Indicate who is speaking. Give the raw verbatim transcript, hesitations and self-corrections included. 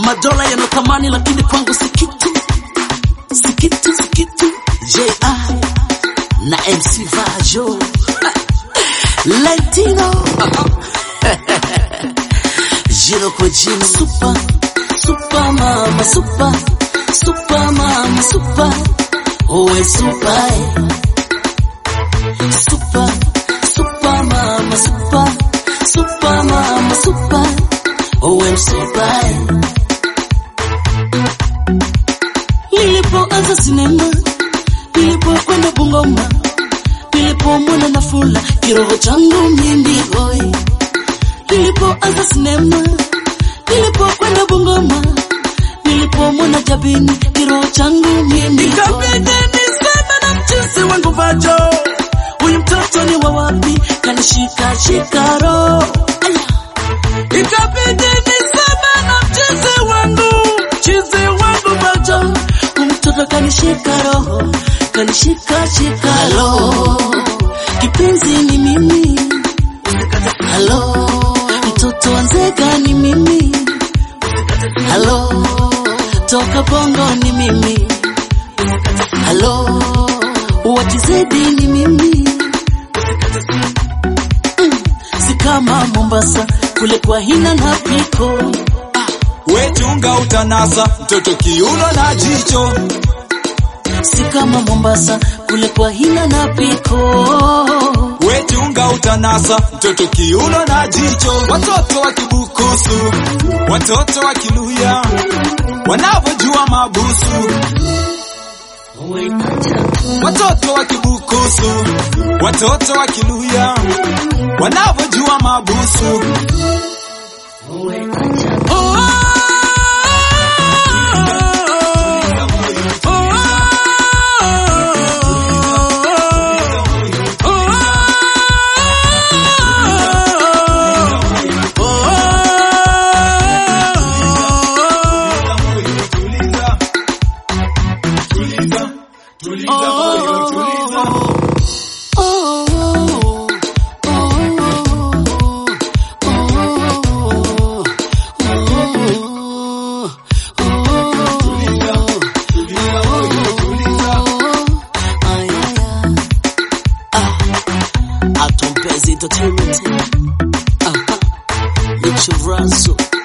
Speaker 1: Madola yanotamani lakini kwangu si kitu, si kitu, si kitu. J I na M C Vajo Latino Jiro kwa jino. Super, super mama, super, super mama, super. Owe super, super, super mama, super, super mama, super. Owe super. Nilipoanza sinema, nilipokwenda Bungoma, nilipomwona Nafula, kiroho changu mimi boy. Nilipoanza sinema, nilipokwenda Bungoma, nilipomwona Jabini, kiroho changu mimi boy. Ikabidi niseme na mchuzi wangu Vajo, huyu mtoto ni wa wapi, kanishika shika roho. Ikabidi niseme na mchuzi wangu, mchuzi wangu Vajo, mtoto kanishika roho, kanishika shika roho. Kipenzi ni mimi, hello. Mtoto Nzega ni mimi, hello. Toka Bongo ni mimi, hello. Watizedi ni mimi, mm. Si kama Mombasa kule kwa hina na piko.
Speaker 2: We chunga utanasa, mtoto kiuno na jicho.
Speaker 1: Si kama Mombasa kule kwa hina na piko.
Speaker 2: We chunga utanasa, mtoto kiuno na jicho. Watoto wa Kibukusu, watoto wa Kiluya, wanavyojua mabusu. Watoto wa Kibukusu, watoto wa Kiluya, wanavyojua mabusu.
Speaker 1: Entertainment. Uh-huh. Mitchell Russell.